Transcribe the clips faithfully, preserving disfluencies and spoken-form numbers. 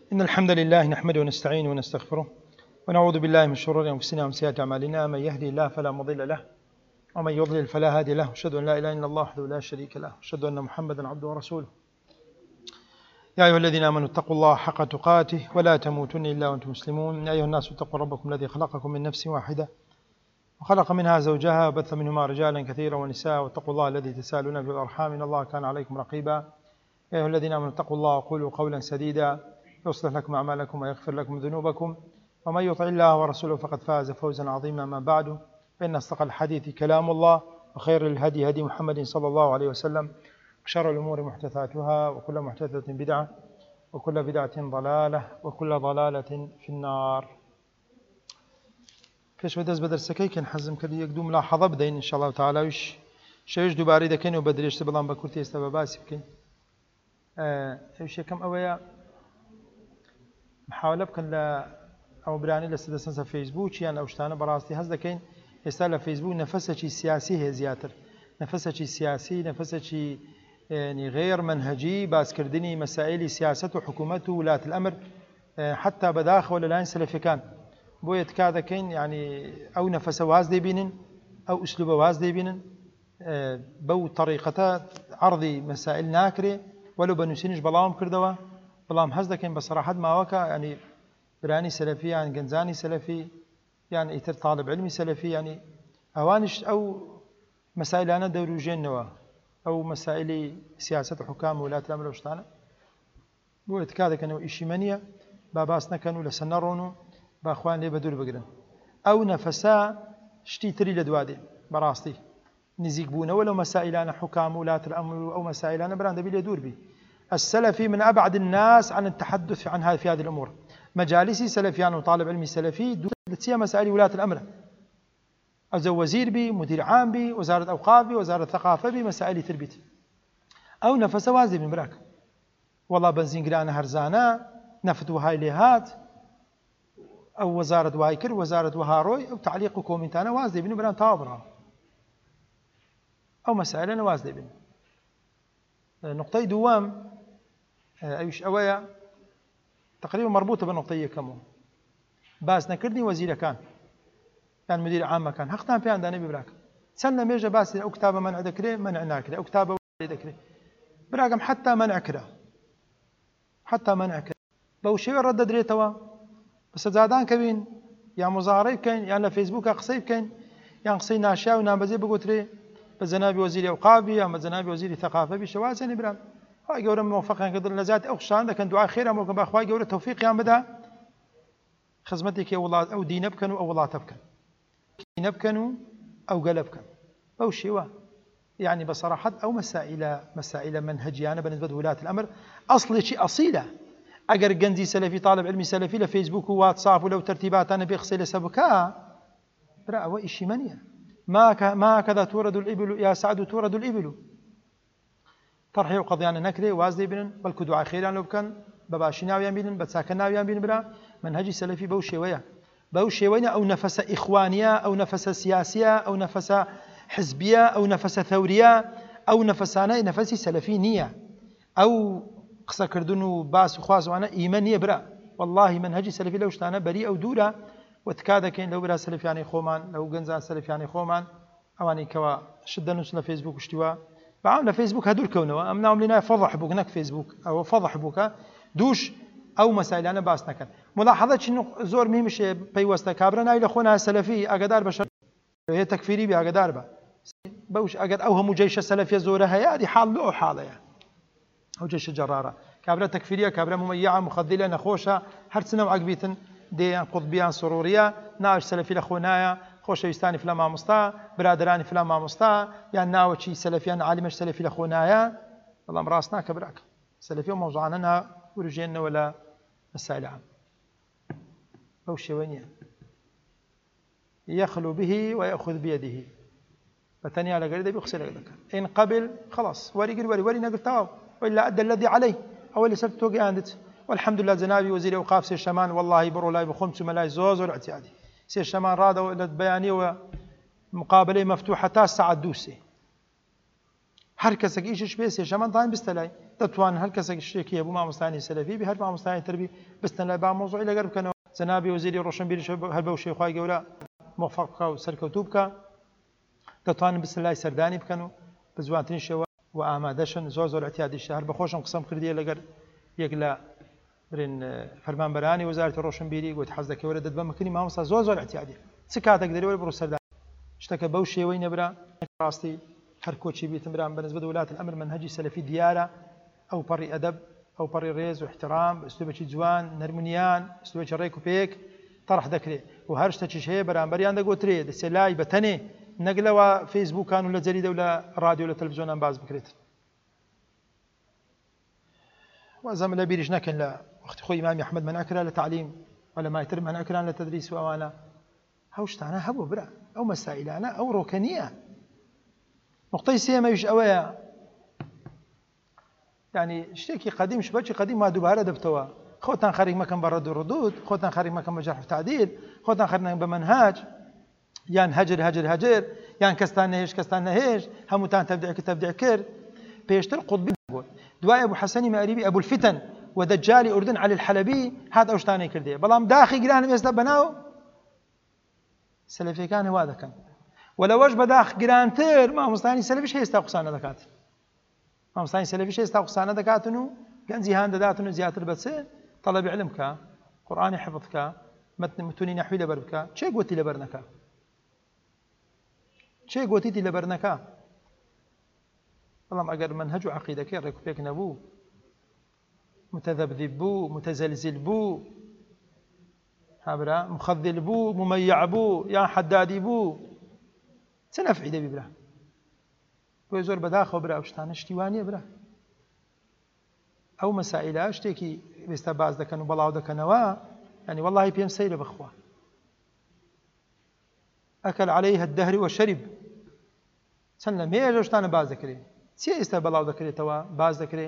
إن الحمد لله نحمده ونستعينه ونستغفره ونعوذ بالله من شرور أنفسنا ومن سيئات أعمالنا. من يهدي الله فلا مضل له ومن يضلل فلا هادي له. أشهد أن لا إله إلا الله وحده لا شريك له، أشهد أن محمدا عبده ورسوله. يا أيها الذين آمنوا اتقوا الله حق تقاته ولا تموتن إلا وأنتم مسلمون. يا أيها الناس اتقوا ربكم الذي خلقكم من نفس واحدة وخلق منها زوجها وبث منهما رجالا كثيرا ونساء، واتقوا الله الذي تساءلون به الأرحام إن الله كان عليكم رقيبا. يا أيها الذين آمنوا اتقوا الله وقولوا قولا سديدا يصلح لكم أعمالكم ويغفر لكم ذنوبكم، ومن يطع الله ورسوله فقد فاز فوزا عظيما. ما بعد، فإن أصدق الحديث كلام الله، وخير الهدي هدي محمد صلى الله عليه وسلم، وشر الأمور محدثاتها، وكل محدثة بدعة، وكل بدعة ضلالة، وكل ضلالة في النار. پێش بەدەست بە دەرسەکەی کەن حەزم کرد یەک دوو ملاحەضە بدەین ئینشاء الله تعالی، وش شەویش دووبارەی دەکەین و بە درێژتر بەڵام بە کورتی ئێستا بە باسی بکەین. ئەوش یەکەم ئەوەیە محاولە بکەن لە ئەو برانی لە سەدەسەنسە فەیسبووک یان ئەو شتانە بەڕاستی هەست دەکەین. ئێستا لە فەیسبووک نەفەسێکی سیاسی هەیە زیاتر، نەفەسێکی سیاسی، نەفەسێکی غێر منهجی، باسکردنی مەسائلی سیاست و حکوومەت و ولاة الأمر حتا بەداخەوە لەلایەن سەلەفیەکان. بۆیە تکا دەکەین یعنی ئەو نەفەسە واز دەبینن، ئەو ئوسلوبە واز دەبینن، بەو طریقەتە عەرضی مەسائل ناکرێ وەلو بە نووسینش بەڵاوم کردەوە، بەڵام هەست دەکەین بە سەراحەت ماوەکە ینی برانی سەلەفی یان گەنجانی سەلەفی یان ئیتر طالب علمی سەلەفی ینی ئەوانش ئەو مەسائلانە دەوروژێنەوە، ئەو مەسائلی سیاست و حکام و ولاة الأمر و شتانە. بۆیە تکا دەکەنەوە ئیشی مەنیە با باس نەکەن و لەسەر نەڕۆن و باخوان لێ بە دوور بگرن. ئەو نەفەسە شتی تری لە دوا دێ بەڕاستی نزیک بوونەوە لەو مەسائلانە حکام و ولاة الأمر و ئەو مەسائلانە بەران دەبی لێ دوور بی. السلفي من أبعد الناس عن التحدث عن هذه في هذه الأمور. مجالسي سلفيان وطالب علمي سلفي دوتيا مسائل ولاة الأمر، أو وزير بي، مدير عام بي، وزارة أوقاف بي، وزارة ثقافة بي، مسائل تربيت أو نفس وازي من براك والله بنزين قرانا هرزانا نفت وهاي ليهات أو وزارة وايكر، وزارة وهاروي، أو تعليق كومنتانا وازي بن بران تابرها أو مسائل وازي بن. نقطة دوام أيش أويا تقريبا مربوطة بالنقطة كمو باس نكردني وزير كان كان مدير عام كان حقتان في عندنا ببراك سنة ميجا باس أو كتابة منع ذكره منع ناكره، أو كتابة ذكره براكم حتى منع كره حتى منع كره بوشي رد دريتوا بس زادان كبين يا مظاهرة كان يا على فيسبوك قصيب كان يا قصي ناشا ونابزي بقولتري بزنابي وزير أوقافي أما زنابي وزير ثقافة بشوازن برام خواهی گەورە موفقیان کردن لە ذات ئەو خشان دەکەن دوعای خێران بۆکەن با خواهی گەورە تەوفیقیان بدا خزمەتێکی وڵات ئەو دینە بکەن و ئەو وڵاتە بکەن، دینە بکەن و ئەو گەلە بکەن بەو شێوە. یعنی بەسەراحەت ئەو مەسائلە مەسائلە منهجیانە بەنسبەت ولاة الأمر ئەسڵێکی ئەسیلە. ئەگەر گەنجی سەلەفی طالب علمی سەلەفی لە فەیسبوک و واتساپ و لەو تەرتیباتانە بێ قسەی لەسەر بکە برا ئەوە ئیشی مەنیە. ما هكذا تورد الإبل يا سعد تورد الإبل. طرحي وقضيان نكري وازدي بنن بل دعاء خيران لو كان بباشي ناويان بينن بتساكن ناويان بين برا منهجي سلفي بوشي ويا بوشي ويا أو نفس إخوانية أو نفس سياسية أو نفس حزبية أو نفس ثورية أو نفسانة نفسي سلفي نية أو قصة كردون باس وخواز وأنا إيمانية برا. والله منهجي سلفي لو شتانا بريء أو دورة وتكاد كين لو برا سلفي يعني خومان لو جنزان سلفي يعني خومان أواني كوا شدة نص لفيسبوك اشتوا بعمل فيسبوك هدول كونه أم نعم لنا فضح بوك نك فيسبوك أو فضح بوك دوش أو مسائل أنا باس نكن. ملاحظة إنه زور ميمش بيوستا كابرنا إلى خونا سلفي أقدار بشر هي تكفيري بأقدار با بوش أقد أو هم جيش السلفية زورها يا دي حال له حالة يا أو جيش جرارة كابرة تكفيرية كابرة مميعة مخذلة نخوشة هرسنا وعقبيتن دي قطبيان سرورية ناش سلفي لخونايا خۆشەویستانی فلان مامۆستا برادرانی فلان مامۆستا یان ناوەکی سەلەفیان عالیمەش سەلەفی لە خۆنایە، بەڵام ڕاست ناکە براکە سەلەفی و مەوزوعانە ناوروژێنەوە لە مەسائل عام بەو شێوە نییە. يخلو به ويأخذ بيده بەتەنیا لەگەری دەبی قسەی لەگەڵ دەکات. إن قبل خلاص وەریگر وەری وەری نەگرت تەواو وإلا أدى الذي عليه ئەوە لەسەر تۆ گەیاندت. والحمد لله جنابي وزير أوقاف سێ شەمان والله بڕۆ لای بخۆم چوومە لای زۆر زۆر اعتیادی سێ شەمان ڕادەوە لە بەیانیەوە مقابلەی مەفتوحە تا سەعات دووسێ هەر کەسێک ئیشش بێ سێشەمەندان بستە لای دەتوان هەر کەسێک شتێکی هەبوو مامۆستانی سەلەفی بێ هەر مامۆستانی تربی بستە لای با مۆزوعی لەگەر بکەنەوە جەنابی وەزیری ڕۆشنبیریش هەر بەو شێوەی خوای گەورە موفق بکە و سەرکەوتوو بکە دەتوانن بستە لای سەردانی بکەن و بە جوانترین شێوە و ئامادەشن زۆر زۆر احتیاجی هەر بەخۆشم قسەم کردیە لەگەر یەک لە برین فەرمانبەرانی وەزارەتی ڕۆشنبیری گوت حەز دەکەی وەرە دەت بەمەکردنی مامۆستا زۆر زۆر احتیاجی چ کاتێک دەری وەرە بڕۆ سەردانی شتەکە بەو شێوەی نەبرا ڕاستی هەر کۆچی بیتم برام بەنسبەت وڵات الأمر منهجی سەلەفی دیارە ئەو پەڕی ئەدەب ئەو پەڕی ڕێز و احترام ئەسلوبێکی جوان نەرمونیان ئەسلوبێکی ڕێک و پێک طرح دەکرێت و هەر شتێکیش هەیە بەرامبەریان دەگوترێ دەسێ لای بەتەنێ نەک لەوە فەیسبووکان و لە جەریدە و لە ڕادیۆ لە تەلەڤیزیۆنان باز بکرێت وەزەم لە بیریش نەکەن لە وەختی خۆی ئیمامی ئەحمەد مەنعکرا لە تعلیم وەلەمای تر مەنعکران لە تەدریس و ئەوانە هەو شتانە هەبوو برا ئەو مەسائلانە ئەو ڕۆکە نییە نقطەی سێمەویش ئەوەیە یعنی شتێکی قەدیم شبەکی قەدیم ما دووبارە دەبتەوە خۆتان خەریک مەکەن بە ڕەد و ڕدود خۆتان خەریک مەکەن بە جەرح و تعدیل خۆتان خەریک مەکەن بە مەنهاج یان هەجر هەجر هەجر یان کەستان نەهێش کەستان نەهێش هەمووتان تەبدیع کرد تەبدیع کرد پێشتر قوتبی بوو دوای ئەبوو حەسەنی مەئەریبی ئەبوو الفتن و دەجالی ئوردن عەلی الحەلەبی هات ئەو شتانەی کردێ بەڵام داخی گرانم ئێستا بەناو سەلەفیەکان هەوا دەکەن و لەوەش بەداخ گرانتر مامۆستانی سەلەفیش هێستا قسانە دەکات مامۆستانی سەلەفیش هێستا قسانە دەکاتن و گەنجی هان دەداتن و زیاتر بەچێ تەڵەبی عیلم بکە قورئانی حفظ بکە متونی نەحوی لەبەر بکە چێ گوتی لەبەر نەکە چێ گوتیتی لەبەر نەکە بەڵام ئەگەر منهەج و عەقیدەکەی ڕێک و پێک نەبوو متذبذب بوو متزلزل بوو هابرا مخذل بوو مميع بوو یان حەدادی بوو چه نەفعی دەبی برا بۆی زۆر بەداخەوە برا ئەو شتانە شتی وانییە برا ئەو مەسائلە شتێکی ئێستا باز دەکەن و بەڵاو دەکەنەوە ینی وەڵڵاهی پێم سەیرە بخوا ئەکەل عەلەیها الدەهر وەشەرب چەند لە مێژە ئەو شتانە باز دەکرێت چی ئێستا بەڵاو دەکرێتەوە باز دەکرێت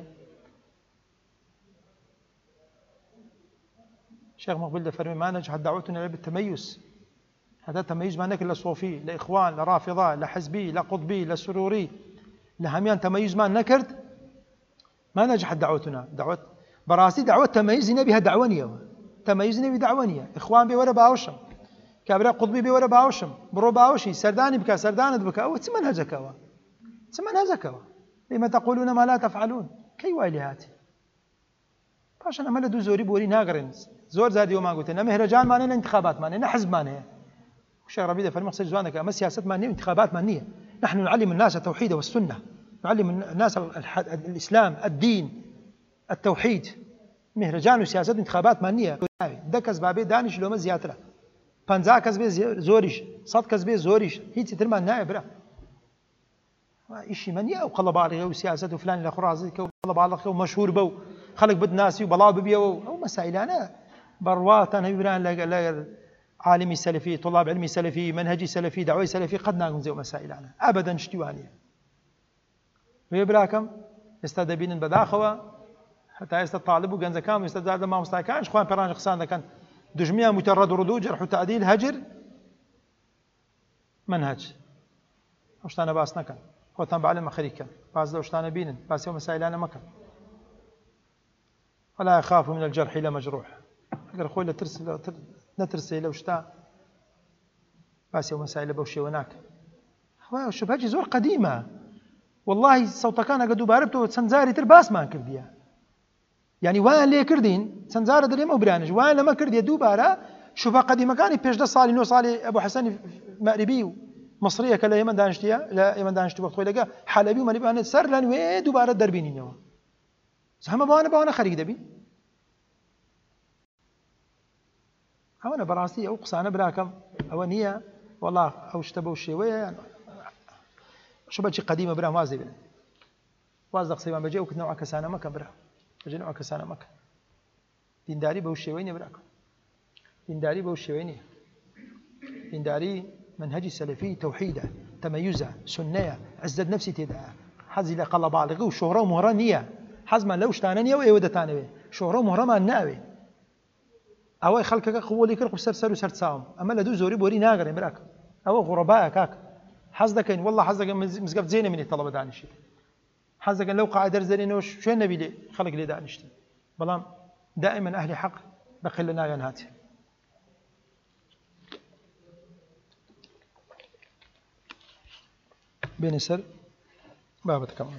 شيخ مقبل دفرمي ما نجحت دعوتنا إلا بالتميز هذا تميز ما نكر لصوفي لإخوان لرافضة لحزبي لقطبي لسروري لهميان تميز ما نكرت ما نجحت دعوتنا دعوت براسي دعوة تميز نبيها دعوانية تميز نبي دعوانية إخوان بي ورا باوشم كابرا قطبي بي ورا باوشم برو باوشي سرداني بكا سردانت بكا أو تمنهجك هوا تمنهجك هوا لما تقولون ما لا تفعلون كي وايلي هاتي باشا أمل دو زوري بوري ناقرن زور زادي وما قلت أنا مهرجان ماني انتخابات ماني أنا حزب ماني الشيخ ربيع فرمي قصير زوانك أما سياسة ماني انتخابات مانية نحن نعلم الناس التوحيد والسنة نعلم الناس الإسلام الدين التوحيد مهرجان وسياسة انتخابات مانية دك أسبابي دانش لو ما زياتره بانزا كسبي زوريش صد كسبي زوريش هي تترمى النائب برا إشي مانية أو قلب عليه وسياسة وفلان الأخرى قلب عليه ومشهور بو خلق بد ناسي وبلاو ببيو أو مسائل أنا برواتن هيبران لا عالمي سلفي طلاب علمي سلفي منهجي سلفي دعوي سلفي قد ناقم زي مسائل أنا أبدا اشتوانية ويبراكم استدبين بداخوا حتى يستطالب وجنز كام يستدعى ما مستكانش خوان برانج خسان كان دجمية مترد ردود جرح وتعديل هجر منهج وشتانا باس نكن خوتان بعلم خريكا باز لو شتانا بينن باس يوم مسائل أنا مكان ولا يخاف من الجرح إلى مجروح أقول أخوي لا ترسل نترسل لو شتا بس يوم مسائل بوشي وناك هو شبهة زور قديمة والله صوت كان قد باربته سنزاري ترباس ما كرديا يعني وين ليه كردين سنزار دري ما برانج وين لما كرديا دوبارا شبهة قديمة كان بيش ده صالي نو صالي أبو حسن مأربي مصرية كلا يمن دانشتيا لا يمن دانشتي وقت ولا حلبي وما نبي أنا سر لان وين دوبارا دربيني نوا زعما بانا بانا خريج دبي أنا براسي أو قصانة براكم أو نية والله أو اشتبوا الشيوية يعني شو بتشي قديمة برا ما زي بنا وازدق سيبان بجي وكت نوع كسانة مكة برا بجي نوع كسانة مكة دين داري بوشيويني براكم دين داري بوشيويني دين داري منهجي سلفي توحيده تميزه سنية عزت نفسي تدعى حزي لقل بالغ وشهرة ومهرة نية حزما لو اشتانني وإيودة تانوي شهرة ومهرة ما ناوي أو خلقك قوة لكرق بسر سر وسر تساهم أما لدو زوري بوري ناقر براك أو غرباء كاك حزدك والله حزدك مزقف زينة من الطلبة دانشي حەزەکەن لەو قاعدە دەرزێنەوە شوێن نەبی لێ خەڵک لێ دانیشتن بەڵام دائما ئەهلی حەق بەقل لە ناویان هاتێ. بێنە سەر بابەتەکەمان.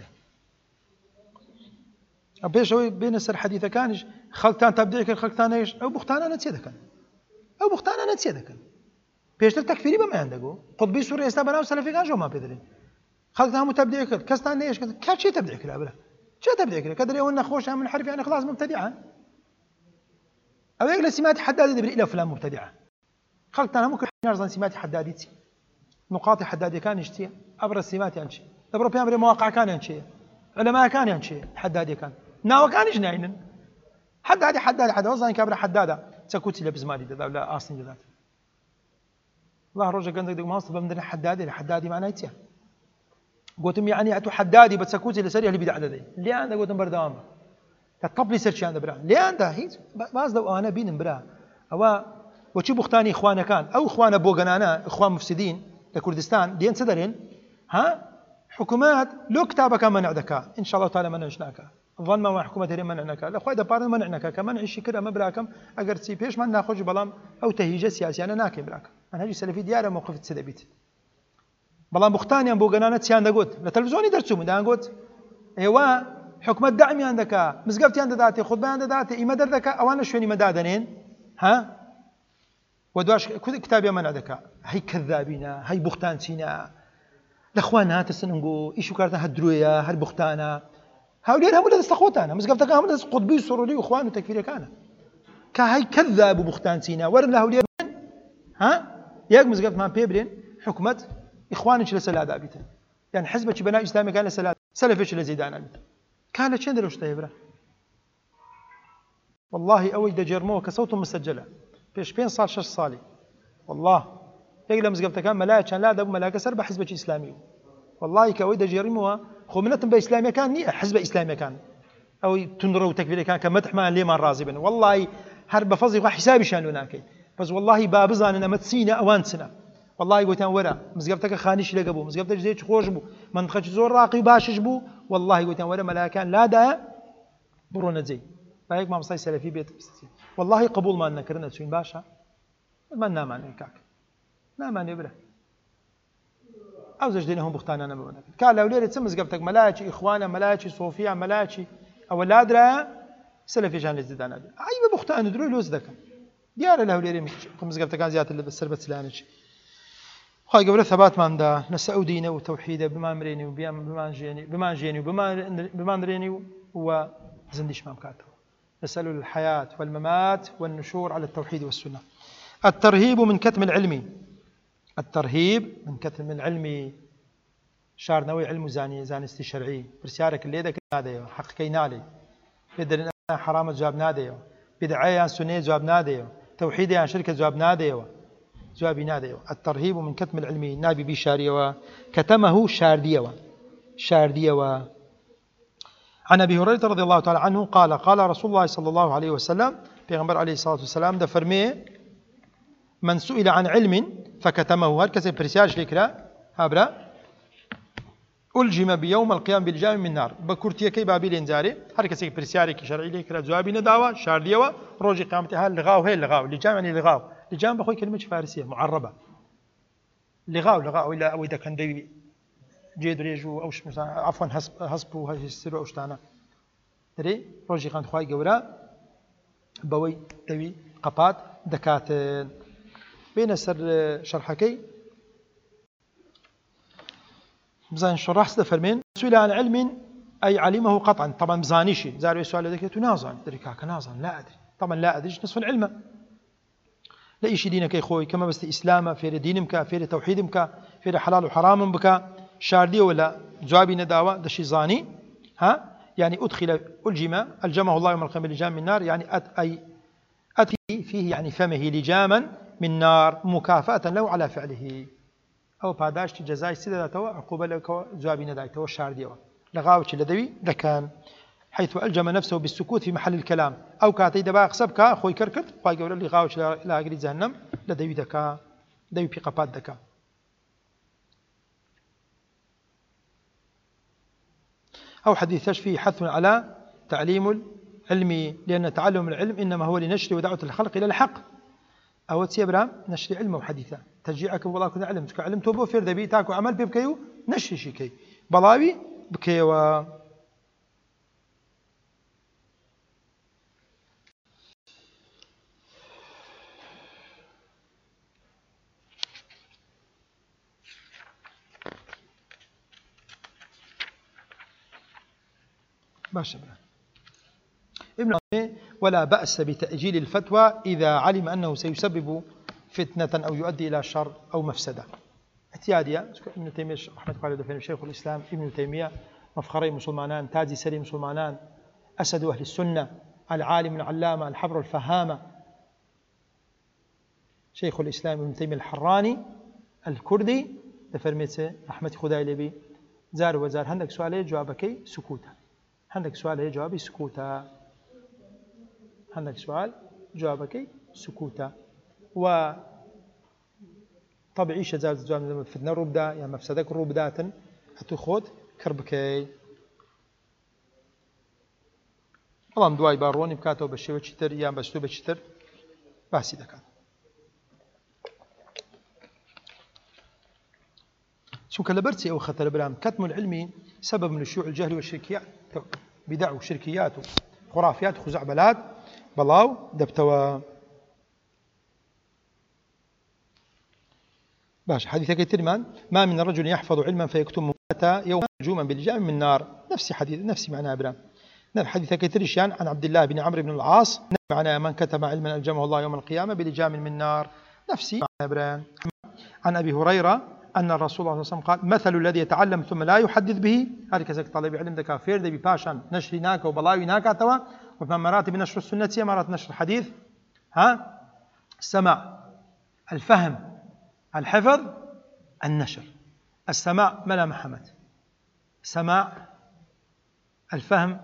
پێشەوەی بێنە سەر حەدیثەکانیش خەڵکتان تەبدیع کرد خەڵکتانەیش ئەو بوختانانە چێ دەکەن؟ ئەو بوختانانە چێ دەکەن؟ پێشتر تەکفیری بەمایان دەگۆ قوتبی سووڕی ئێستا بەناو سەلەفیەکان ژۆمان پێ دەدەین خەڵکتان هەموو تەبدیع کرد کەستان نەیەش کرد کا چێ تەبدیع کرا برا چێ تەبدیع کرا کە دەرێ ئەوە نەخۆشە من حرفیانە خلاص مبتەدیعە ئەو یەک لە سیماتی حەدادی دەبێت ئیلا فلان مبتەدیعە خەڵکتان هەموو کرد نازان سیماتی حەدادی چی نقاطی حەدادیەکانیش چییە ئەبرە سیماتیان چی دەبڕۆ پێیان بڵێ مواقعەکانیان چییە علەماکانیان چییە حەدادیەکان ناوەکانیش ناینن حەدادی حەدادی حەداد وەزانی کابرا حەدادە چەکوتی لە بزماری دەدا و لە ئاسنی دەدات الله ڕۆژە گەندێک دەگوم هەڵستە بەم حەدادی لە حەدادی معنای چییە گوتم یعنی ئەتو حەدادی بە چەکوتی لەسەر ئەهلی بیدع دەدەی لێیان دەگوتم بەردەوام بە کە تەپڵی سەرچیان دەبرا لێیاندا هیچ باز لەو ئەوانە بینم برا ئەوە وەچی بوختانی خوانەکان ئەو خوانە بۆگەنانە ئەخوان مفسدین لە کوردستان دێن چ دەرێن ها حکومات لۆ کتابەکە مەنع دەکا ان شاء الله تعالی مەنعش ناکا ظن ما حکومەت هەرێ مەنع نەکا لە خوای دەپارن مەنع نەکا کە مەنعیشی کرد ئەمە براکەم ئەگەر چی پێشمان ناخۆشی بەڵام ئەو تەهیجە سیاسیانە ناکەین براکەم منهەجی سەلەفی دیارە موقفت چ دەبیت بەڵام بوختانیان بۆگەنانە چیان دەگوت لە تەلەڤیزۆنی دەرچوو دەیانگوت ئێوە حکومەت دەعمیان دەکا مزگەوتیان دەداتێ خودبەیان دەداتێ ئیمە دەردەکا ئەوانە شوێنی مەدادەنێن ها ودواش كتابي من هذاك هي كذابين هي بختانتينا الاخوان هات سننغو ايشو كارتا هدرويا هل بختانا هاولين هم اللي استخوتانا مزقفتك هم اللي قطبي سروري واخوان وتكفير كان كهي كذاب بختانتينا ورن هاولين ها ياك مزقفت ما بيبرين حكمه اخوانك لسلاده ابيته يعني حزبك بناء اسلامي كان لسلاده سلفش لزيدان ابيته كان شندر وش طيبره والله اوي دجرمو كصوت مسجله پیش پێنج ساڵ شەش ساڵی والله یەک لە مزگەوتەکان مەلایەکیان لا دەبوو مەلایەکە سەر بە حیزبێکی ئیسلامی والله کە ئەوەی دەژێڕیمەوە خۆ منەتم بە ئیسلامیەکان نییە حیزبە ئیسلامیەکان ئەوەی توندڕە و تەکفیرەکان کە مەدحمان لێمان ڕازی بن والله هەر بە فەزڵی خوا حیسابیشان لێ ناکەین بەس والله با بزانن ئەمە چینە ئەوان چنە والله گوتیان وەرە مزگەوتەکە خانیشی لەگە بوو مزگەوتەکە جێکی خۆش بوو منطقەی زۆر ڕاقی و باشش بوو والله گوتیان وەرە مەلایەکان لادایە بڕۆنە جێی با یەک مامۆستای سەلەفی بێت والله قبوڵمان نەکردنە چوین باشە من نامانێ کاک نامانێ برە ئەو زەش دێنە هەم بوختانانە بەوە دەکەن کا لەولێرە چ مزگەوتێک مەلایەکی ئیخوانە مەلایەکی سۆفیا مەلایەکی ئەوە لادرایە سەلەفیشان لێ زیدان نەبێت ئای بە بوختان درۆی لۆز دەکەن دیارە لەولێرە مزگەوتەکان زیاتر لە سەر بە چلانێکی خوای گەورە ثەباتماندا لەسەر ئەو دینە و تەوحیدە بمانبرێنی و بمانژێنی بمانژێنی و بمانرێنی و زندیشمان بکاتەوە نسأل الحياة والممات والنشور على التوحيد والسنة. الترهيب من كتم العلم الترهيب من كتم العلم شار نوي علم زاني زانستي شرعي برسيارك اللي ذاك ناديو حق كينالي بدل حرام جواب ناديو بدعية سنة جواب ناديو توحيد عن شركة جواب ناديو جواب ناديو الترهيب من كتم العلم نابي بشاريو كتمه شارديو شارديو عن أبي هريرة رضي الله تعالى عنه قال قال رسول الله صلى الله عليه وسلم پیغمبر عليه الصلاة والسلام ده فرمي من سئل عن علم فكتمه هر كسي برسيارش لكرا هابرا ألجم بيوم القيام بالجام من نار بكورتيا كي بابي لنزاري هر كسي برسياري كي شرعي لكرا جوابي نداوة شارديوة روجي قيامتها لغاو هي لغاو لجام يعني لغاو لجام بخوي كلمة فارسية معربة لغاو لغاو إلا أو إذا كان دي جيد ريجو أوش عفوا حسب حسب وهسر أوشتانا دري روجي قيامت خواي جورا بوي دوي قبات دكات بين سر شرحكي بزان شرح سد فرمين سئل عن علم أي علمه قطعا طبعا بزانيشي زاروا السؤال ذاك تنازع دري كاك نازع لا أدري طبعا لا أدري نصف العلم لا إيش دينك يا خوي كما بس إسلام في دينك في توحيدك في حلال وحرام بك شاردي ولا جوابي نداوة دشي زاني ها يعني أدخل ألجم ألجمه الله يوم القيامة لجام من النار يعني أت أي أتي فيه يعني فمه لجاما من نار مكافأة له على فعله أو باداشت جزاء سيدة تو عقوبة لك جوابي نداوة تو شاردي لغاوش لدوي لكان حيث ألجم نفسه بالسكوت في محل الكلام أو كاتي دبا خسبك خوي كركت خوي قول اللي غاوش لا أجري جهنم لدوي دكا دوي في قبات دكا. أو حديث فيه حث على تعليم العلم، لأن تعلم العلم إنما هو لنشر ودعوة الخلق إلى الحق. أو تسيبرا نشر علم وحديثا تشجيعك والله كذا علمتك علمته بو فير دبي تاكو عمل بيبكيو نشر شيكي بلاوي بكيوا. ماشي ابن ولا بأس بتأجيل الفتوى إذا علم أنه سيسبب فتنة أو يؤدي إلى شر أو مفسدة. احتيادية ابن تيمية رحمة الله عليه شيخ الإسلام ابن تيمية مفخري مسلمانان تاجي سري مسلمانان أسد أهل السنة العالم العلامة الحبر الفهامة شيخ الإسلام ابن تيمية الحراني الكردي دفرميته رحمة خداي لبي زار وزار عندك سؤال جوابك سكوتا عندك سؤال جوابي سكوتا عندك سؤال جوابك سكوتا. و طبيعي شجاز جواب فتنة ربدا يا مفسدك ربدات هتخوض كربكي والله دواي باروني بكاتو بشيو تشتر يا بشتو بشتر باسي دكان. شو كلبرتي أو خطر برام كتم العلمي سبب من الشيوع الجهل والشركيات بدع وشركيات وخرافيات وخزعبلات بلاو دبتوا. باش حديث كترمان ما من رجل يحفظ علما فيكتم متى يوم نجوما بلجام من نار نفس حديث نفس معناه برام. حديث كترشان عن عبد الله بن عمرو بن العاص معناه من كتب علما ألجمه الله يوم القيامة بلجام من نار نفسي معناه برام. عن أبي هريرة أن الرسول صلى الله عليه وسلم قال مثل الذي يتعلم ثم لا يحدث به هذا كذلك طالب علم دكا فير دبي باشان نشر ناكا وبلاوي ناكا توا وفي مراتب نشر السنة مرات نشر الحديث ها السماع الفهم الحفظ النشر. السماع ملا محمد سماع الفهم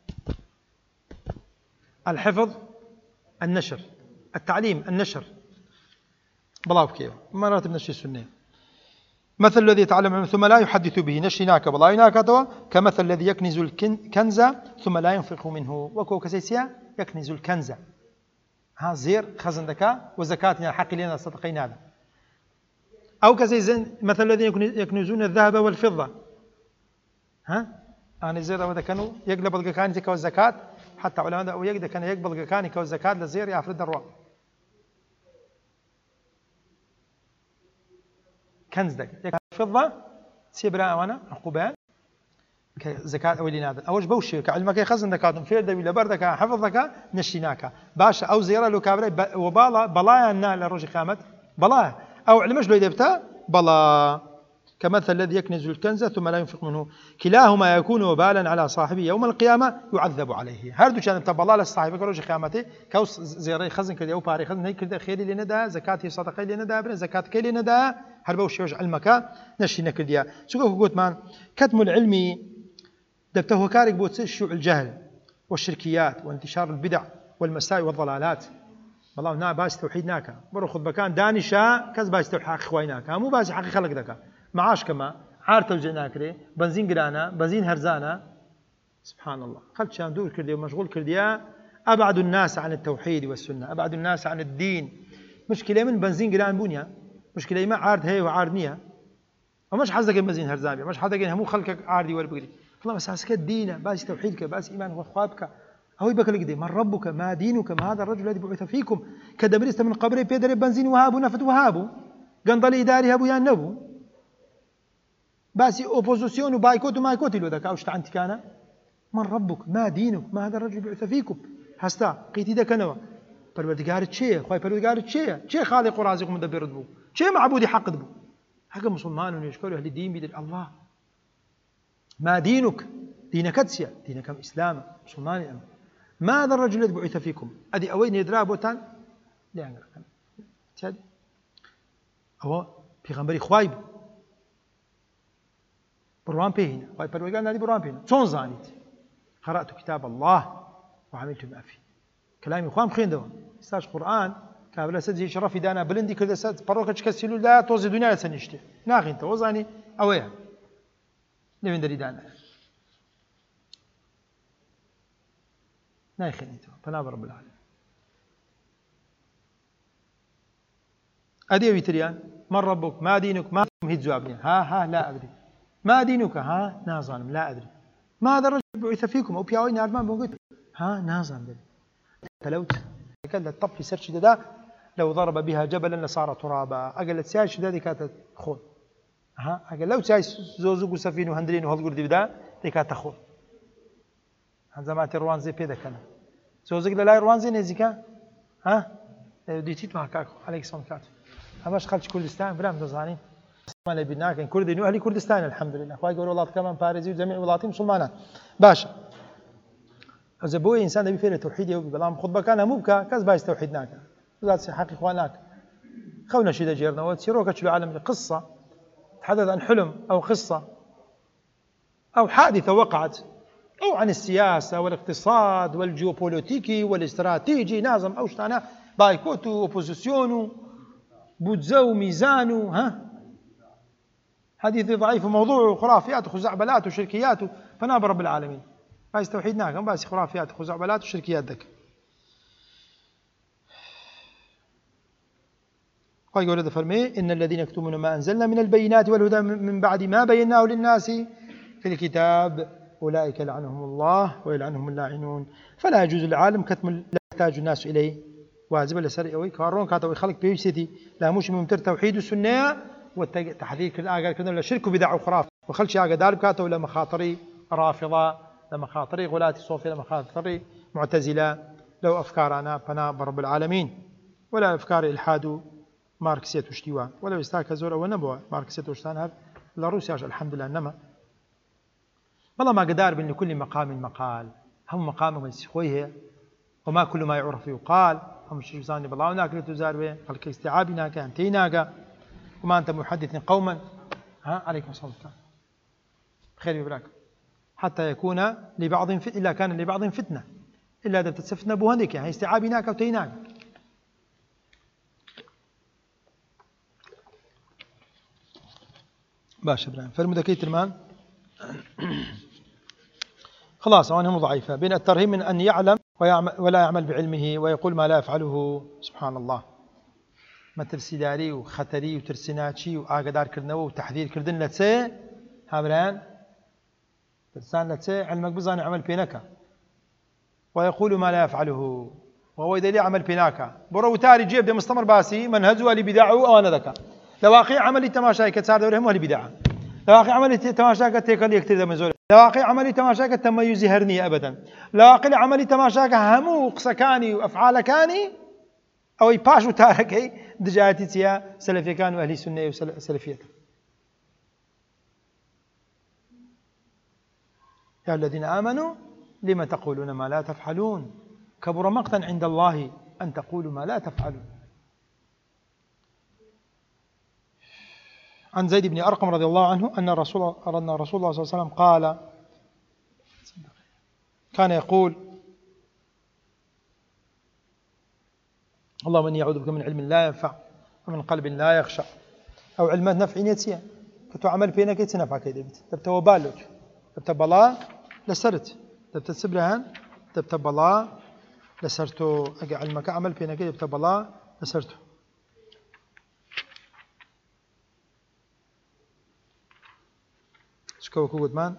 الحفظ النشر التعليم النشر بلاو كيف مراتب نشر السنة. مثل الذي يتعلم ثم لا يحدث به نشر ناكا بلاوي ناكا توا كمثل الذي يكنز الكنز ثم لا ينفق منه وكو كسيسيا يكنز الكنز ها زير خزن دكا وزكاتنا حق لنا صدقين هذا. أو كزي مثل الذين يكنزون الذهب والفضة ها أنا زير هذا كانوا يقلب الجكاني تكو الزكاة حتى علماء أو يقدر كان يقبل الجكاني كو الزكاة لزير يفرد الروا كنز دك الفضة سيبرا وانا عقوبان كزكاة أولين هذا أوش بوشي كعلمك يخزن دكاتهم في الدوي لبردك حفظك نشيناك باشا أو زيارة لو كابري وبالا بلايا النال لروج قامت بلايا أو علمش لو يدبتا بلا كمثل الذي يكنز الكنز ثم لا ينفق منه كلاهما يكون وبالا على صاحبه يوم القيامة يعذب عليه. هردو كان تبلا للصاحب كروج قيامته كوس زيارة خزن كذا أو باري خزن هي كذا خيري لنا زكاة صدقة لنا بن زكاة كلي لنا هربوا شيوج علمك نشينا كذا شو قلت مان كتم العلمي دبته كارك بوتس الشيوع الجهل والشركيات وانتشار البدع والمساوئ والضلالات. والله نا باس توحيد ناكا برو خذ بكان دانشا كز باس توحيد حق خويناكا مو باس حق خلق دكا معاش كما عارتو جناكري بنزين قرانا بنزين هرزانا سبحان الله خلت شان دور كردي ومشغول كرديا أبعد الناس عن التوحيد والسنة أبعد الناس عن الدين. مشكلة من بنزين قران بنيا مشكلة ما عارض هي وعارض نية ومش حظك بنزين هرزانيا مش حظك همو خلقك عارضي ولا بقري والله مساسك الدين باس توحيدك باس إيمان وخوابك هو يبقى لك من ربك ما دينك ما هذا الرجل الذي بعث فيكم كدبرست من قبره بيدر بنزين وهابو نفط وهابو قنضل إداري هابو يا نبو باسي أوبوزيسيون وبايكوت ومايكوت لو ذاك أوش تعنت كان من ربك ما دينك ما هذا الرجل بعث فيكم هستا قيتي ذاك نوا پروردگار چه خوي پروردگار چه چه خالق ورازق مدبر دبو چه معبود حق دبو حق مسلمان يشكروا أهل الدين بدل الله ما دينك دينك تسيا دينك إسلام مسلمان أم ما هذا الرجل الذي بعث فيكم أدي أوين يدرى بوتان لا ينقر تاد هو بيغمبري خوايب بروان بيهنا خواي پروردگار نادي بروان بيهنا شون زانيت قرأت كتاب الله وعملت ما فيه كلامي خوام خين دوا استاش قرآن كابلا سد شرفي دانا بلندي كذا سد بروكش كسيلو لا توزي دنيا سنشتي ناخي انت وزاني اويا لمن دري دانا نايخنيتو فنا رب العالمين أدي ويتريان من ربك ما دينك ما هي جوابني ها ها لا أدري ما دينك ها نازم لا أدري ما هذا الرجل بعث فيكم أو بياوين أرمان بقول ها نازم دري تلوت قال الطب في سرش ده لو ضرب بها جبلا لصار ترابا أقل تساي شدة دي كانت خون ها أقل لو تساي زوزوق وسفين وهندرين وهالقرد بدا دي كانت خون زمات روان زي بيدا كان زوزوق لا روان زي نزيكا ها ديتيت مع كاكو عليك سمكات هماش خلش كردستان برام دزانين ما لبناك إن كرد إنه أهل كردستان الحمد لله أخوي يقولوا الله كمان باريزي وجميع ولايات مسلمانات باشا إذا بوي إنسان ده بيفعل توحيد يوم بلام خطبة كان مو بكا كاز بايس توحيدناك ذات حق إخوانك خونا شيء جيرنا وتسيروك تشلو عالم قصة تحدث عن حلم أو قصة أو حادثة وقعت أو عن السياسة والاقتصاد والجيوبوليتيكي والاستراتيجي نازم أو شتانا بايكوتو أوبوزيسيونو بوتزو ميزانو ها حديث ضعيف وموضوع وخرافيات وخزعبلات وشركيات فناب رب العالمين بايس توحيدناك بايس خرافيات وخزعبلات وشركيات ذاك قال ولد فرمي إن الذين يكتمون ما أنزلنا من البينات والهدى من بعد ما بيناه للناس في الكتاب أولئك لعنهم الله ويلعنهم اللاعنون فلا يجوز للعالم كتم لا يحتاج الناس إليه واجب لسر أوي كارون كاتو يخلق بيوسيتي لا مش ممتر توحيد السنة والتحذير كل آجر كذا ولا شرك بدع وخراف وخلش آجر دارب كاتو ولا مخاطري رافضة لما خاطري غلاتي صوفي لما خاطري معتزلة لو أفكارنا فنا برب العالمين ولا أفكار إلحاد ماركسية وشتيوا ولا يستاك زورا ونبوا ماركسية وشتان هذا لا روسيا الحمد لله إنما والله ما قدار بأن كل مقام مقال هم مقام من سخويه وما كل ما يعرف يقال هم شيء ثاني بالله هناك لتزار به خلك استيعابنا كأنتيناك وما أنت محدث قوما ها عليكم الصلاة والسلام خير يبراك حتى يكون لبعض فتنة إلا كان لبعض فتنة إلا إذا تتسفتنا بوهنك يعني استيعابناك وتيناك باش إبراهيم فالمذكي ترمان خلاص أنهم ضعيفة بين الترهيب من أن يعلم ويعمل ولا يعمل بعلمه ويقول ما لا يفعله سبحان الله ما ترسيداري وخطري وترسيناتشي وآقدار كردنه وتحذير كردن لتسي هابران ترسان لتسي علمك بزان عمل بينك ويقول ما لا يفعله وهو إذا لي عمل بينك برو تاري جيب ده مستمر باسي منهزه لبداعه أو أنا ذكا لواقع عملي تماشاي كتسار دورهم وهل بداعه لواقع عملي تماشاك تيكل يكتر ده مزول لواقع عملي تماشاك تميز هرني أبدا لواقع عملي تماشاك همو قسكاني وأفعال كاني أو يباشو تاركي دجاتي تيا سلفي كان وأهلي سنة وسلفية يا الذين آمنوا لما تقولون ما لا تفعلون كبر مقتا عند الله أن تقولوا ما لا تفعلون عن زيد بن أرقم رضي الله عنه أن الرسول أن رسول الله صلى الله عليه وسلم قال كان يقول اللهم إني أعوذ بك من علم لا ينفع ومن قلب لا يخشع أو علم نفع يتسيا كتو عمل بينك يتنفع كيدا بيت تبتو بالك تبتو بلا لسرت تبتو سبرهان تبتو بلا لسرتو أجا علمك عمل بينك تبتو بلا لسرتو شكو كود مان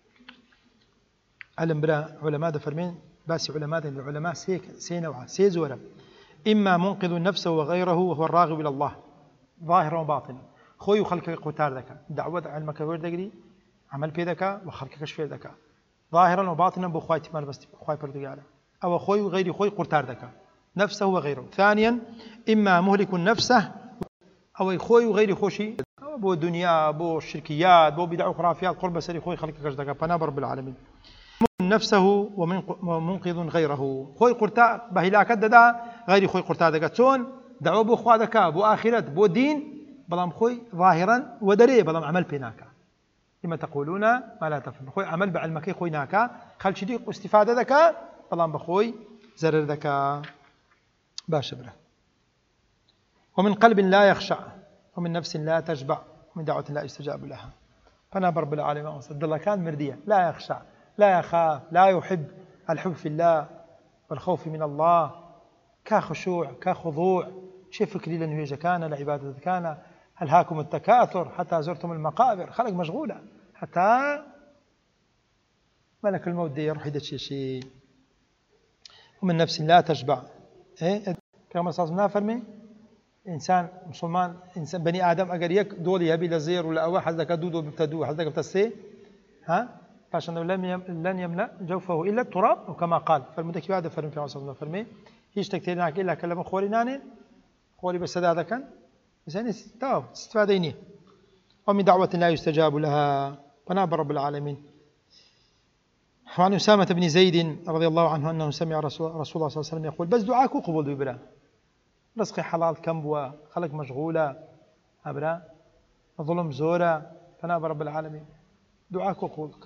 علم برا علماء دفرمين باسي علماء العلماء سيك سينوعا سيزورا إما منقذ نفسه وغيره وهو الراغب إلى الله ظاهرا وباطنا خوي وخلق قتار ذكا دعوة علمك ورد دقري عمل بيدك وخلقك شفير ذكا ظاهرا وباطنا بخواي تمار بس بخواي بردقالة أو خوي وغيري خوي قتار ذكا نفسه وغيره ثانيا إما مهلك نفسه أو خوي وغيري خوشي بو الدنيا بو الشركيات بو بدع وخرافيات قرب سري خوي خلقك ذكا فنابر بالعالمين نفسه ومنقذ غيره خوي قرتا بهلاك ددا غير خوي قرتا دقتون دعوه بو خوا دكا بو آخرت بو دين بلام خوي ظاهرا ودري بلام عمل بيناكا لما تقولون ما لا تفعلون خوي عمل بعلمك خوي ناكا خل شدي استفادة دكا بلام بخوي زرر دكا باش بره ومن قلب لا يخشع ومن نفس لا تشبع ومن دعوة لا يستجاب لها فنابر بالعالمين صد الله كان مردية لا يخشع لا يخاف لا يحب الحب في الله والخوف من الله كخشوع كخضوع شي فكري لنهيج كان لعبادة كان هل هاكم التكاثر حتى زرتم المقابر خلق مشغولة حتى ملك الموت دي يروح يدشي شيء ومن نفس لا تشبع إيه كما صار فرمي إنسان مسلمان إنسان بني آدم أجر يك دول يبي لزير ولا أول حزك دودو بتدو حزك بتسي ها فعشان لم يم لن يملأ جوفه إلا التراب وكما قال فالمتكي هذا فرمي في عصرنا فرمي هيش تكتيرناك إلا كلام خوري ناني خوري بس هذا كان إنسان تاو استفاديني ومن دعوة لا يستجاب لها فناب رب العالمين. وعن أسامة بن زيد رضي الله عنه أنه سمع رسول, رسول الله صلى الله عليه وسلم يقول بس دعاك وقبول ببرا رزقي حلال كم بوا خلق مشغولة أبرا ظلم زورة فناب رب العالمين دعاك وقبولك.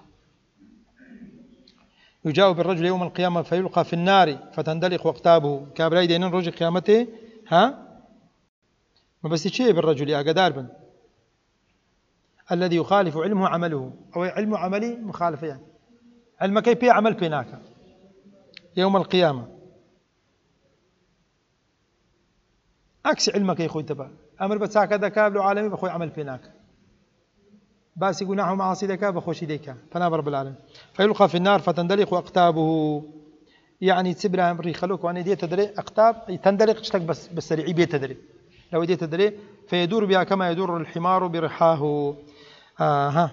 يجاوب الرجل يوم القيامة فيلقى في النار فتندلق وقتابه كابراي دينين رجل قيامته ها ما بس يشيء بالرجل يا قدار بن الذي يخالف علمه عمله أو علم عملي مخالفة يعني علمك يبي عمل بيناك يوم القيامة عكس علمك يا أخوي تبع أمر بتساك ذكاء له عالمي بخوي عمل بيناك بس يقول نحو معاصي ذكاء بخوش ذكاء فناب رب العالمين فيلقى في النار فتندلق أقتابه يعني تسبرها أمري خلوك وأنا دي تدري أقتاب تندلق تشتك بس بالسريع بيت تدري لو دي تدري فيدور بها كما يدور الحمار برحاه آه ها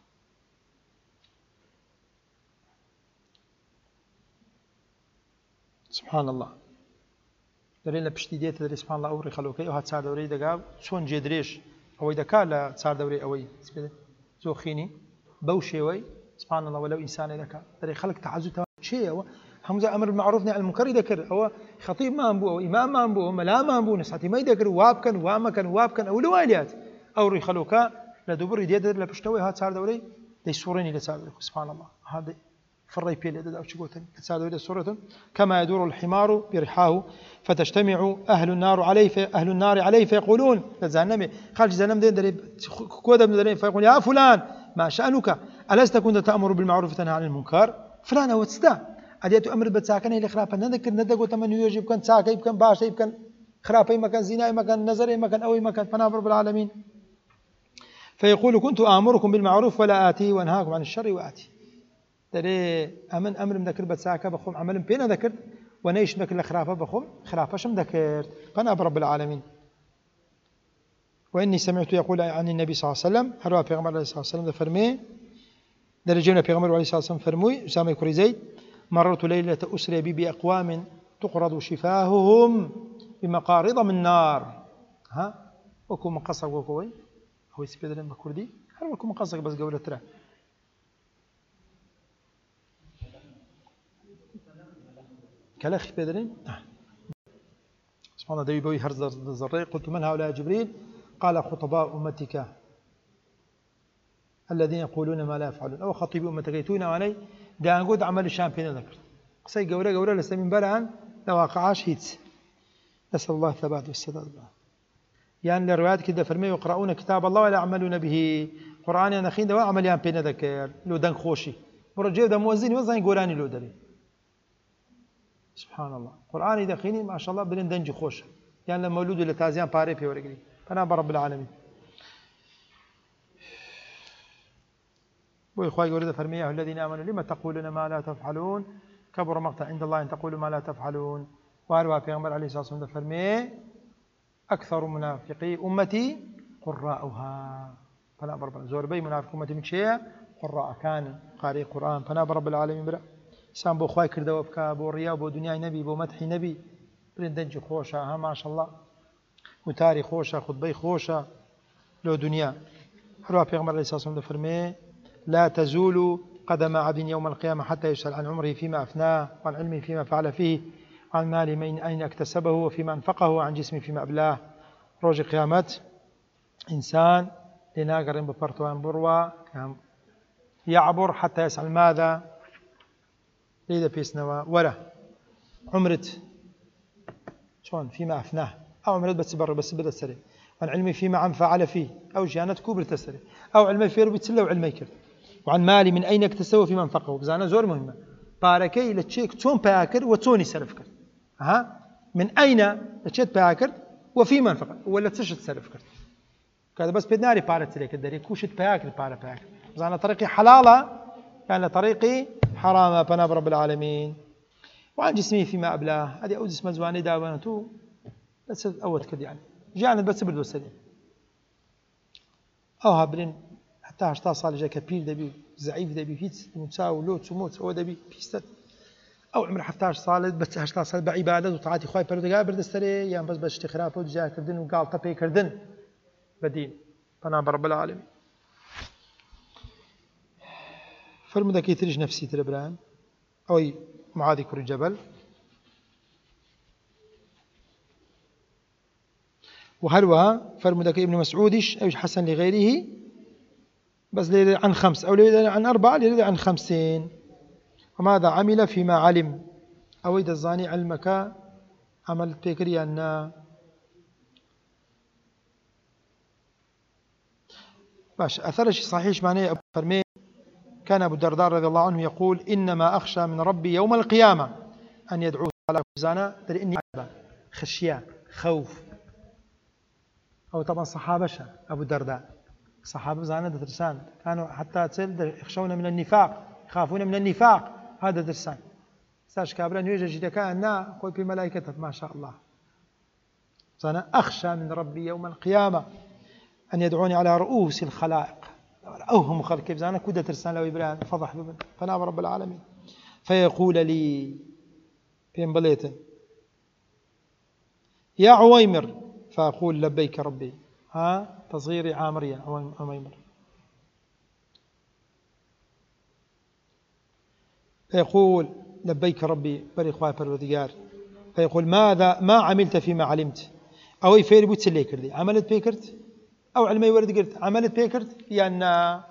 سبحان الله دليل بشتي دي تدري سبحان الله أوري خلوكي وهات صار دوري دقاب شون جدريش أو إذا كان لا صار دوري أوي زوخيني بوشي وي سبحان الله ولو إنسان إذا كان دري خلق تعزو شيء هو همزة أمر بالمعروف نهي عن المنكر يذكر هو خطيب ما أنبوه أو إمام ما أنبوه ملا ما أنبوه نسحتي ما يذكر وابكن وامكن وابكن أو لواليات أو ري خلوكا لدبر يدير لبشتوي هات صار دوري دي سوريني لصار سبحان الله هذا فري بيل ده أو شقوتن صار دوري سورة كما يدور الحمار برحاه فتجتمع أهل النار عليه أهل النار عليه فيقولون لزهنم خارج زهنم دين دري كودا من دري فيقول يا فلان ما شأنك ألست كنت تأمر بالمعروف وتنهى عن المنكر فلان هو تستا أديت أمر بتساكن هي الخرافة نذكر ندق وتمن يجيب كان ساكي كان باش كان خرافة مكان زنا مكان نظر مكان أوي مكان فناب رب العالمين فيقول كنت آمركم بالمعروف ولا آتي وأنهاكم عن الشر وآتي دري أمن أمر مذكر بتساكا بخم عمل بينا ذكر ونيش ذكر الخرافة بخم خرافة شم ذكر فناب رب العالمين. وإني سمعت يقول عن النبي صلى الله عليه وسلم هروا في غمر الله صلى الله عليه وسلم فرمي درجونا في غمر الله صلى الله عليه وسلم فرمي أسامة يكري زيد مررت ليلة أسري بي بأقوام تقرض شفاههم بمقارض من نار ها وكو مقصق وكوي هو يسبيد لما كردي هل وكو مقصق بس قولة ترى كلاخ بدرين سبحان الله دبي بوي هرز الزري قلت من هؤلاء جبريل قال خطباء أمتك الذين يقولون ما لا يفعلون أو خطيب أمتك يتون علي ده نقول عمل الشامبيون ذكر قصي قورة قورة لسه من بلعن لواقعاش هيت نسأل الله الثبات والسداد يعني للروايات كده فرمي يقرؤون كتاب الله ولا يعملون به قرآن أنا خين ده عمل يامبين ذكر لو دن خوشي ورجع ده موزين وزين قراني لو دري سبحان الله قرآن إذا خيني ما شاء الله بلين دنج خوش يعني لما مولود ولا تازيان باري في ورقري فأنا برب العالمين وإخوائي ورد فرميه الذين آمنوا لما تقولون ما لا تفعلون كبر مقتا عند الله أن تقولوا ما لا تفعلون وأروى في غمر عليه الصلاة والسلام فرميه أكثر منافقي أمتي قراءها فأنا برب زور بي منافق أمتي من شيء قراء كان قارئ قرآن فأنا برب العالمين برا سام بو خواي كردوا بكا بو ريا بو دنيا نبي بو مدح نبي برندنج خوشة ها ما شاء الله وتاري خوشة خطبي خوشة لو دنيا روى في غمر عليه الصلاة والسلام فرميه لا تزول قدم عبد يوم القيامة حتى يسأل عن عمره فيما أفناه وعن علمه فيما فعل فيه وعن ماله من أين اكتسبه وفيما أنفقه وعن جسمه فيما أبلاه روج قيامة إنسان لناقر ببرتوان بروا يعبر حتى يسأل ماذا ليدا بيسنوا ولا عمرت شون فيما أفناه أو عمرت بس برا بس بدأ السري وعن علمي فيما عن فعل فيه أو جانت كبر تسري أو علمي في ربي تسلى وعلمي كرت وعن مالي من أين اكتسبه فيما انفقه بزانا زور مهمة بارەکەی لە چێک چۆن پیدا کرد و چۆنی سەرف کرد ها من أين لە چێت پیدا کرد وفي من فقط ولا تشت سەرف کرد کاتە بەس پێت ناری پارەت سەرێ کرد دەرێ کوشت پیدا کرد پارە پیدا کرد بزانە طريقي حلالة يعني طريقي حرامة بناب رب العالمين. وعن جسمي فيما أبلاه هذه أو جسم زواني داوانتو بس أود كده يعني جانا بس بردو سليم أو هابرين حتى هشتا صالح جاك بير دبي زعيف دبي فيت متساو لوت وموت أو دبي بيستت أو عمر حفتاش صالح بس هشتا صالح بعبادة وطاعتي خواي بردو برد السري يعني بس بس اشتخراف وجا كردن وقال طبي كردن بدين بناب رب العالمين. فرمدا كيتريج نفسي تربران أو معاذ كر الجبل وهلوها فرمدا ابن مسعودش أو حسن لغيره بس ليلة عن خمس أو ليلة عن أربعة ليلة عن خمسين. وماذا عمل فيما علم أو إذا الزاني علمك عمل بكري أن باش أثرش صحيح معناه فرمي كان أبو الدرداء رضي الله عنه يقول إنما أخشى من ربي يوم القيامة أن يدعوه على زانا ترى إني خشية خوف أو طبعا صحابة أبو الدرداء صحابة زانا درسان كانوا حتى تسل يخشون من النفاق يخافون من النفاق هذا درسان ساش كابران يوجد جدا كأننا قوي في ملائكته ما شاء الله زانا أخشى من ربي يوم القيامة أن يدعوني على رؤوس الخلائق أوهم خلق كيف زانا كودة ترسان لو إبراهيم فضح بمن فناب رب العالمين فيقول لي بين بليتن يا عويمر فأقول لبيك ربي ها تصغيري عامريا عويمر فيقول لبيك ربي بري إخوة بالوذيار فيقول ماذا ما عملت فيما علمت أو يفير بوتسلي كردي عملت بيكرت أو علمي ورد قلت عملت بيكرت يعني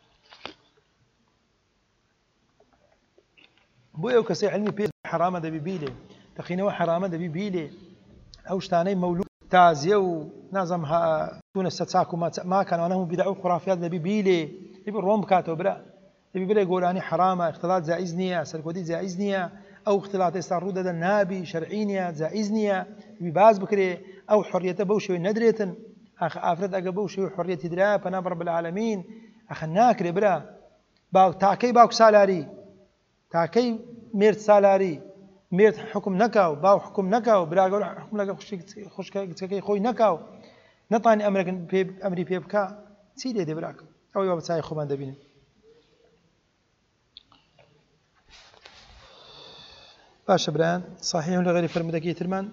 بويا كسي علمي بيكرت حرامة دبي بيلي تخينوا حرامة دبي بيلي أو شتاني مولود تازية ونازمها تونس تساكو ما ما كانوا أنا هم بدعوا خرافيات دبي بيلي دبي الروم كاتو برا دبي بيلي يقول أنا حرامة اختلاط زائزنية سلكودي زائزنية أو اختلاط يستعرض النابي شرعينية زائزنية دبي باز بكري أو حرية بوشي ندريتن أخ أفرد أجابو شيء حرية إدراء فناب رب العالمين أخناك ربرا باو تاكي باو سالاري تاكي ميرت سالاري ميرت حكم نكاو باو حكم نكاو برا قول حكم نكاو خش خش كي خوي نكاو نطاني أمريك بيب أمري بيبكا سيدي دبراك أو يوم تساي خمان دبين باش بران صحيح لغير فرمدكي ترمان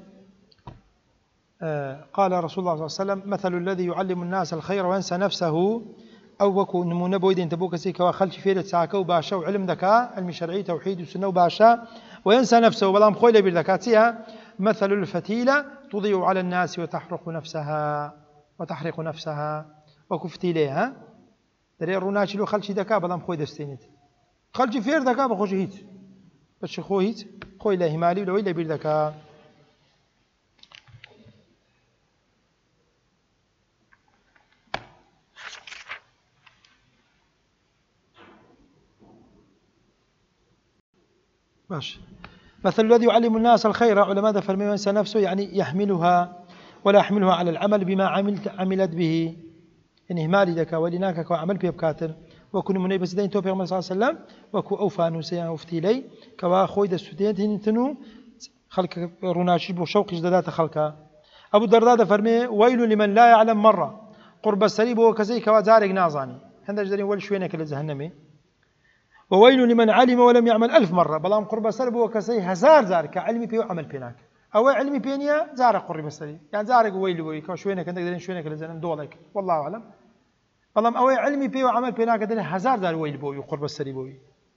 آه قال رسول الله صلى الله عليه وسلم مثل الذي يعلم الناس الخير وينسى نفسه أو وكو نمو نبويدين تبوك سيكا وخلش فيرت ساكا وباشا وعلم ذكاء علم شرعي توحيد وسنة وباشا وينسى نفسه وبلام خويلة بالذكاتها مثل الفتيلة تضيء على الناس وتحرق نفسها وتحرق نفسها وكو فتيليها دري روناشي لو خلش ذكاء بلام خوي دستينيت خلش فير ذكاء بخوش هيت بس خويت خوي لا همالي ولو إلا بالذكاء. باش مثل الذي يعلم الناس الخير علماء فرمي وينسى نفسه يعني يحملها ولا يحملها على العمل بما عملت عملت به إن إهمالي ذاك ولناك وعمل به بكاتر وكن من بس دين توفيق صلى الله عليه وسلم وكو أوفانو سيان وفتيلي كوا خويد السودين تنو خلق روناشي بشوق جدادات خلقها. أبو الدرداء فرمي ويل لمن لا يعلم مرة قرب السريب وكزي كوا زارق نازاني هذا جدرين ولا شوينك للجهنمي وويل لمن علم ولم يعمل ألف مرة بلام قرب سرب وكسي هزار زارك علمي بيو عمل بيناك أو علمي بينيا زارك قرب سري يعني زارك ويل ويك شوينك كنت قدرين شوينك لزين دولك والله أعلم بلام أو علمي بيو عمل بيناك قدرين هزار زار ويل بوي قرب السري بوي.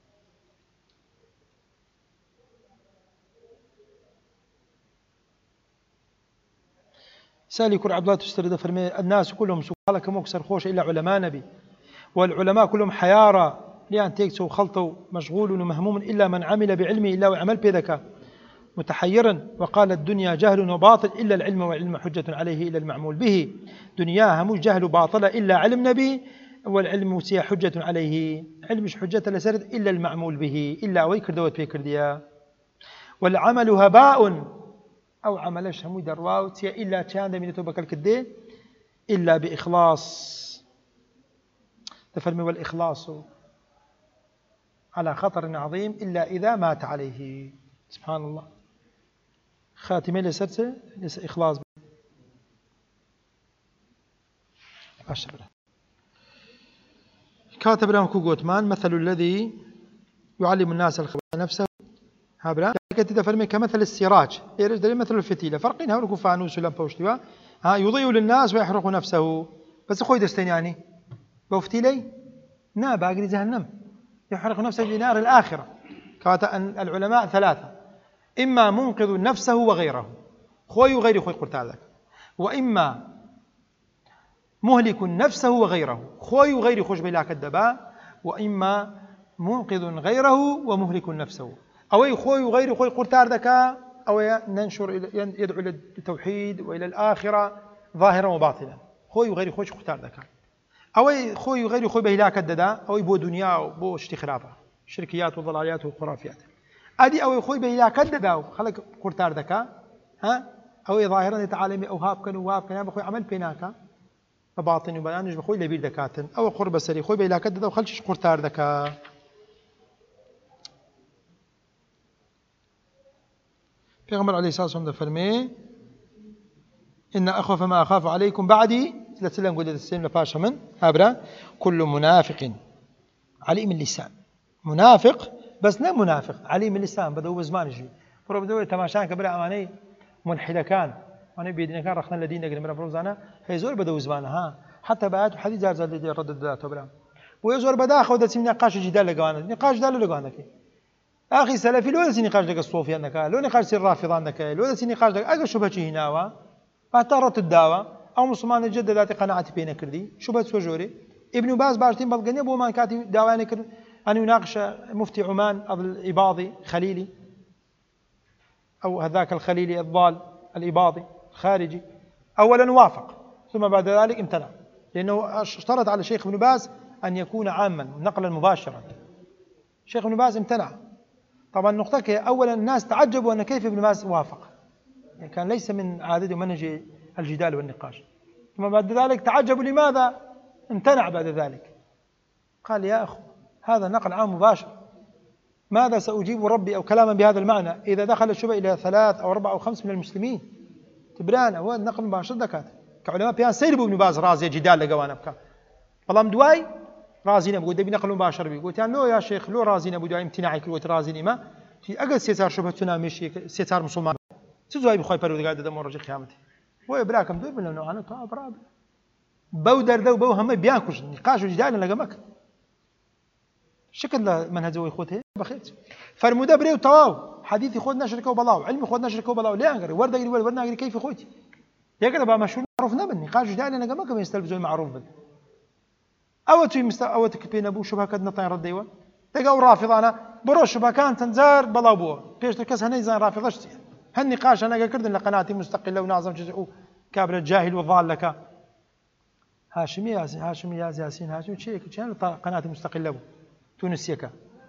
سالي كل عبد الله تسترد فرمي الناس كلهم سؤالك مكسر خوش إلا علماء نبي والعلماء كلهم حيارى لأن تيكسو خلطوا مشغول ومهموم إلا من عمل بعلمه إلا وعمل بذكاء متحيرا وقال الدنيا جهل وباطل إلا العلم والعلم حجة عليه إلا المعمول به دنياها مش جهل باطلة إلا علم نبي والعلم وسيا حجة عليه علم مش حجة لسرد إلا المعمول به إلا ويكر دوت بيكر ديا والعمل هباء أو عملش هم درواو تيا إلا كان من توبك الكدي إلا بإخلاص تفرمي والإخلاص على خطر عظيم إلا إذا مات عليه سبحان الله خاتمة لسرسة ليس إخلاص أشبه كاتب لهم كوغوتمان مثل الذي يعلم الناس الخبر نفسه هابرا كنت تفرمي كمثل السراج يرج دليل مثل الفتيلة فرقين هؤلاء فانوس ولمبة وشتوا ها يضيء للناس ويحرق نفسه بس خوي دستين يعني بوفتيلي نا باقري جهنم يحرق نفسه بنار الآخرة كاتا أن العلماء ثلاثة إما منقذ نفسه وغيره خوي وغير خوي قلت هذا وإما مهلك نفسه وغيره خوي وغير خوش بلاك الدباء وإما منقذ غيره ومهلك نفسه أو خوي وغير خوي قرتار دكا أو ننشر يدعو إلى التوحيد وإلى الآخرة ظاهرا وباطنا خوي وغير خوش قرتار دكا أو خوي وغير خوي بهلاك الدداء أو بو دنيا وبو اشتخرافة شركيات وضلاليات وخرافيات أدي أو خوي بهلاك الدداء خلق قرتار دكا ها أو ظاهرا يتعالمي أو هاب كان وهاب كان بخوي عمل بيناكا فباطن وبيانج بخوي لبير دكاتن أو قرب سري خوي بهلاك الدداء وخلش قرتار دكا پیغمبر علیه الصلاة والسلام فرمي إن أخوف ما أخاف عليكم بعدي لسلم قلت السلم لفاشا من هابرا كل منافق عليم اللسان منافق بس لا منافق عليم اللسان بدو بزمان يجي فرو بدو تماشان كبر أماني منحدة كان أنا بيدنا كان رخنا الذين قلنا من فروزانا هيزور بدو زمان ها حتى بعد حديث جارز الذي رد الدات وبرام ويزور بدا خود سمي نقاش جدال لقوانا نقاش جدال لقوانا كي أخي سلفي لو دسي نقاش لك الصوفي أنك لو نقاش سير رافض أنك لو دسي نقاش لك أجا شبهة هناوا فاعترت الدعوة أو مسلمان الجد ذات قناعة بين كردي شبهة سوجوري ابن باز بارتين بلغني أبو ما كاتي دعوة كرد أن يناقش مفتي عمان الإباضي خليلي أو هذاك الخليلي الضال الإباضي الخارجي أولا وافق ثم بعد ذلك امتنع لأنه اشترط على الشيخ ابن باز أن يكون عاما نقلا مباشرا الشيخ ابن باز امتنع طبعا نقطة أولا الناس تعجبوا أن كيف ابن باز وافق يعني كان ليس من عادته منهج الجدال والنقاش ثم بعد ذلك تعجبوا لماذا امتنع بعد ذلك قال يا أخو هذا نقل عام مباشر ماذا سأجيب ربي أو كلاما بهذا المعنى إذا دخل الشبه إلى ثلاث أو أربع أو خمس من المسلمين تبران هو النقل مباشر دكات كعلماء بيان سيربوا ابن باز رازي جدال لقوانا بكا والله مدواي رازينا بقول دبي نقل مباشر بيقول يعني لو يا شيخ لو رازينا بودواي امتناعي كل وقت رازيني ما في أجل سيسار شبه تنامشي سيسار مسلمان تزوي بخوي برود قاعد دم ورجع قيامتي هو براكم دول من أنا طاب راب بودر ذو بو هم بيانكوش نقاش وجدال لقمك شكل منهج زوي خوته بخيت فرمودا بريو تواو حديث خود نشركه وبلاو علم خود نشركه وبلاو ليه انقري ورد اقري ورد اقري كيف خوتي يقرا بقى مشهور معروف نبن نقاش وجدال لقمك ما يستلبزوا معروف بد او تو مست او تكبين ابو شبه كد نطين رديوا تلقاو رافض انا بروش شبه كان تنزار بلاو بو بيش تركز هني زين رافضش هالنقاش انا قلت لقناتي مستقله وناظم جزء كابر الجاهل والضال لك هاشمي ياسين هاشمي ياسين هاشمي شيء كان قناتي مستقله بو تونسيكا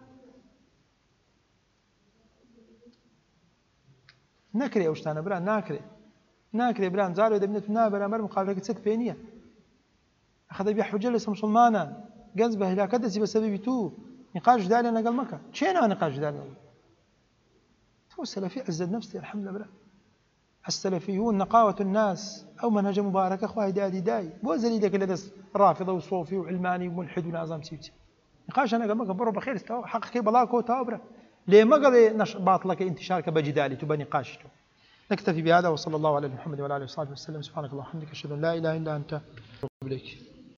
نكري اوشتانا بران ناكري ناكري بران زارو دبنت نابر امر مقابله ست بينيه اخذ بها حجه ليس مسلمانا قزبه لا كدسي بسبب تو نقاش دالي انا قال مكه شينا نقاش دالي هو السلفي عزت نفسي الحمد لله السلفيون نقاوة الناس أو منهج مبارك أخوة دادي داي بوزلي ذاك لدس رافضة وصوفي وعلماني وملحد ونازم سيبتي نقاش أنا قال مكة برو بخير استوى حق كي بلاكو تابرة ليه ما قال نش باطلك انتشارك بجدالي تبى نقاشته نكتفي بهذا وصلى الله على محمد وعلى آله وصحبه وسلم سبحانك اللهم وبحمدك أشهد أن لا إله إلا أنت أستغفرك.